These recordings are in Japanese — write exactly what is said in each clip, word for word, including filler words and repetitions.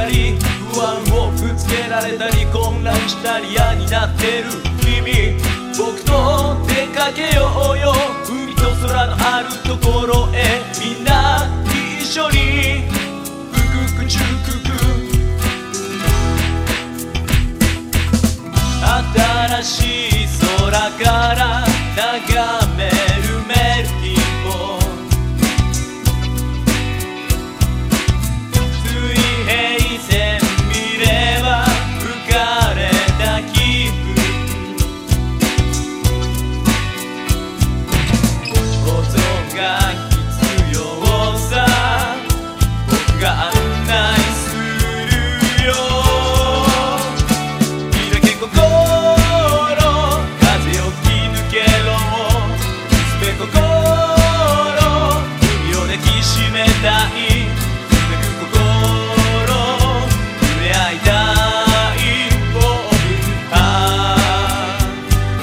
たり不安をぶつけられたり混乱したり嫌になってる君、僕と出かけようよ海と空のあるところへ、みんな一緒にふくくちゅくく新しい空から眺めるメルディーを水平線見れば浮かれた気分、想像が必要さ僕が案内するよ、開け心風を吹き抜けろすべ心海を抱きしめたいめく心触れ合いたいオープンハー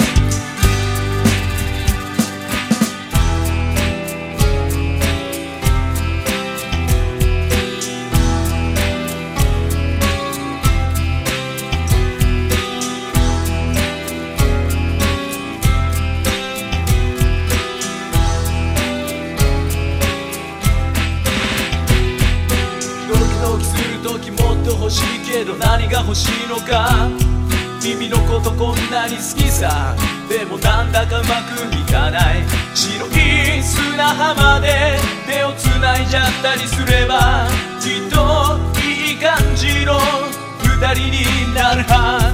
ドキドキするときもっと欲しいけど何が欲しいのか、君のことこんなに好きさ、でもなんだかうまくいかない、白い砂浜で手をつないじゃったりすればきっといい感じの二人になるは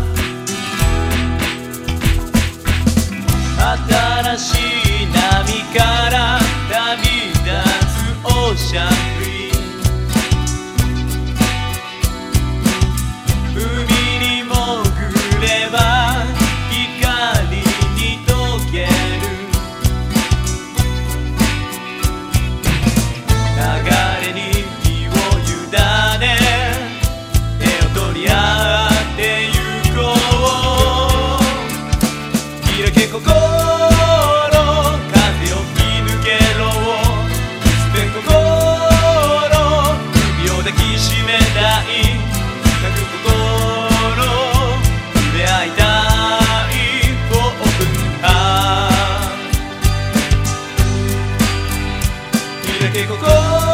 新しい波から旅立つオーシャンブリー、海に潜れば光に溶ける、流れに身を委ね手を取り合ってゆこう、開け心風を吹き抜けろすべ心海を抱きしめたい泣く心触れ合いたいオープンハー開け心